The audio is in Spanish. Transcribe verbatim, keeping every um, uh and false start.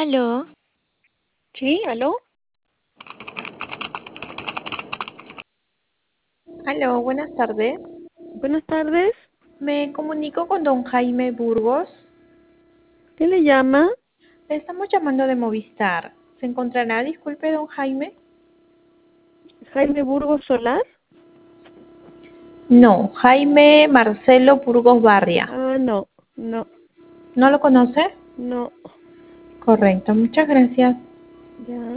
Aló, Sí, aló. Aló, buenas tardes. Buenas tardes. Me comunico con don Jaime Burgos. ¿Qué le llama? Le estamos llamando de Movistar. ¿Se encontrará, disculpe, don Jaime? Jaime Burgos Solar. No, Jaime Marcelo Burgos Barria. Ah, no, no, ¿No lo conoce? no. Correcto, muchas gracias. Ya.